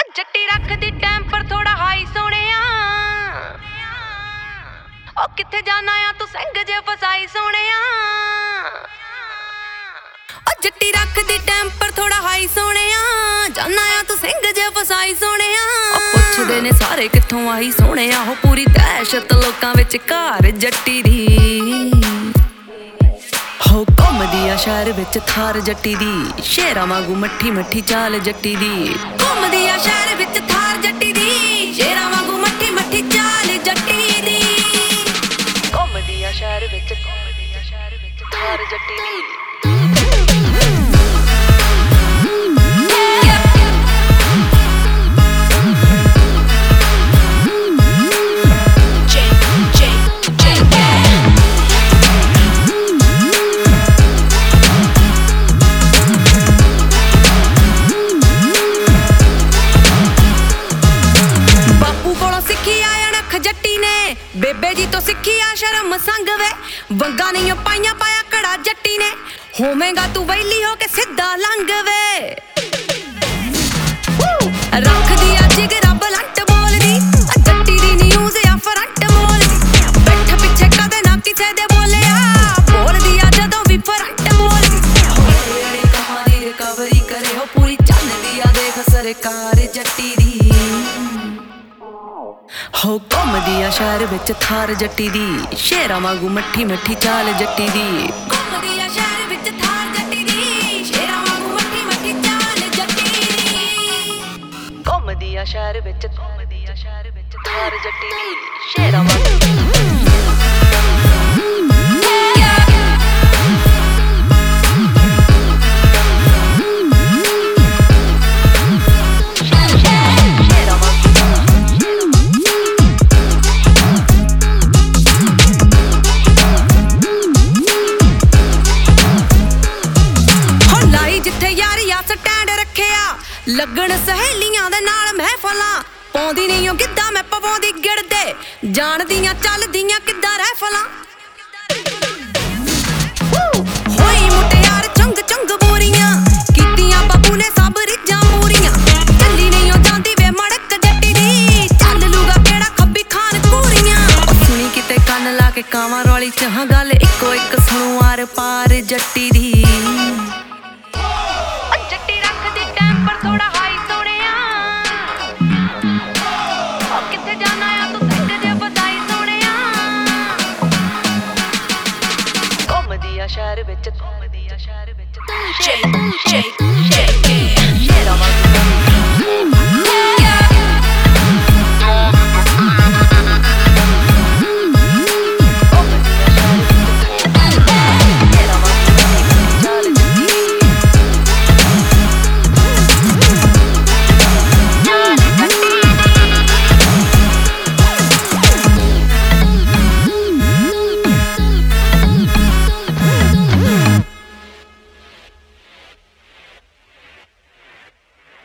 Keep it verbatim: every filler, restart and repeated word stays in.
जट्टी रख दी टैंपर थोड़ा हाई सोनिया ओ किथे जाना आ तू संग जे फसाई सोनिया ओ जट्टी रख दी टैंपर थोड़ा हाई सोनिया जाना आ तू संग जे फसाई सोनिया ओ पुछदे ने सारे किथों आई सोनिया हो पूरी दहशत लोकां विच घर जट्टी दी हो घुमदी आ शहर विच थार जट्टी दी शेरां वांगू मट्ठी मट्ठी चाल जट्टी दी घुमदी आ शहर विच थार जट्टी दी शेरां वांगू मट्ठी मट्ठी चाल जट्टी दी घुमदी आ शहर विच घुमदी आ शहर विच थार जट्टी दी बेबे जी तो सिखी आ शर्म संग वे वंगा नहीं पाइया पाया कड़ा जट्टी ने होवेगा तू वैली हो के सीधा लंघ वे रख दिया जिगरा बलंट बोल दी जट्टी दी न्यूज़ या फ्रंट बोल दी बैठ पिछे कदे ना किसे दे बोले आ बोल दिया जदों भी फ्रंट बोल दी कहानी रिकवरी करे हो पूरी चल दिया देख सरकार जट्टी दी हो घुमदी आ शहर विच थार जट्टी दी शेरां वांगू मट्ठी मट्ठी चाल जट्टी दी घुमदी आ शहर विच थार जट्टी दी शेरां वांगू मट्ठी मट्ठी चाल जट्टी दी घुमदी आ शहर विच घुमदी आ शहर विच थार जट्टी दी शेरां वांगू लगन सहेलियां दे नाल महफलां पौंदी नहीं ओ गिद्दा मैं पवांदी गिड़दे जानदियां चलदियां किद्दां रहफलां होई मुटियार चंग चंग बोरियां कीतियां बाबू ने सब रिजां पूरियां चली नहीं ओ जांदी वे मड़क जट्टी दी चल लूगा केड़ा खब्बी खान कूरियां ओ सुनी किते कंन ला के कावां रौली च हां गल इक्को इक सुणू आर पार जट्टी दी शहर विच घुमदी आ शहर विच